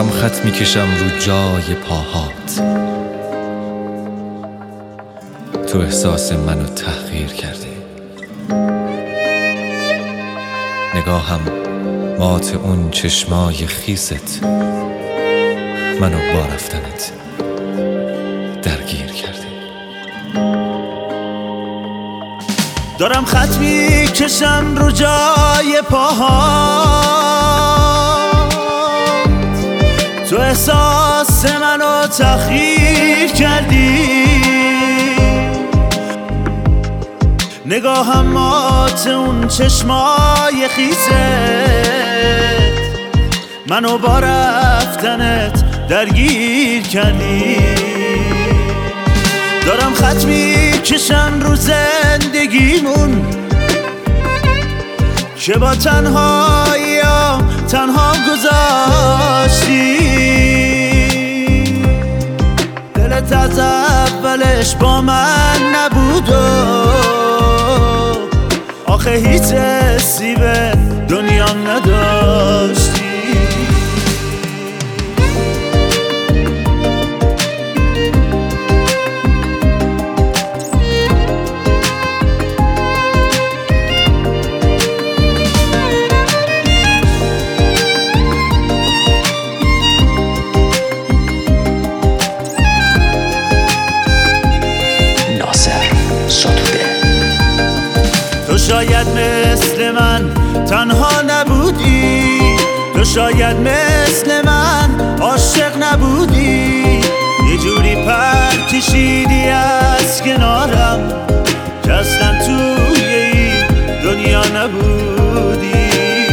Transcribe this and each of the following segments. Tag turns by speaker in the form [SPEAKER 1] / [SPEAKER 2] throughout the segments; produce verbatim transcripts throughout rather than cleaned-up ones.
[SPEAKER 1] دارم خط میکشم رو جای پاهات. تو احساس منو تحقیر کردی. نگاهم مات اون چشمای خیست منو با رفتنت درگیر کردی.
[SPEAKER 2] دارم خط میکشم رو جای پاهات. تو احساس منو تحقیر کردی. نگاهم مات اون چشمای خیست منو با رفتنت درگیر کردی. دارم خط میکشم رو زندگیمون که با تنهایی تنها گذاشتی. دلت از اولش با من نبود و آخه هیچ حسی به دنیام نداشتی. تو شاید مثل من تنها نبودی. تو شاید مثل من عاشق نبودی. یه جوری پر کشیدی از کنارم که اصلا توی این دنیا نبودی.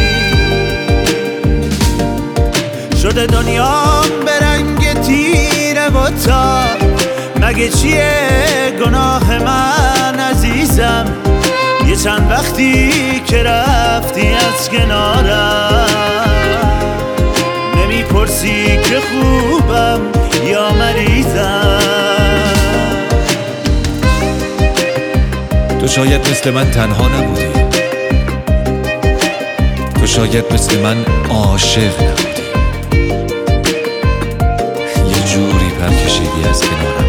[SPEAKER 2] شده دنیام به رنگ تیره و تار. مگه چیه گناه من عزیزم؟ یه چند وقتی که رفتی از کنارم نمیپرسی که خوبم یا مریضم.
[SPEAKER 1] تو شاید مثل من تنها نبودی. تو شاید مثل من عاشق نبودی. یه جوری پر کشیدی از کنارم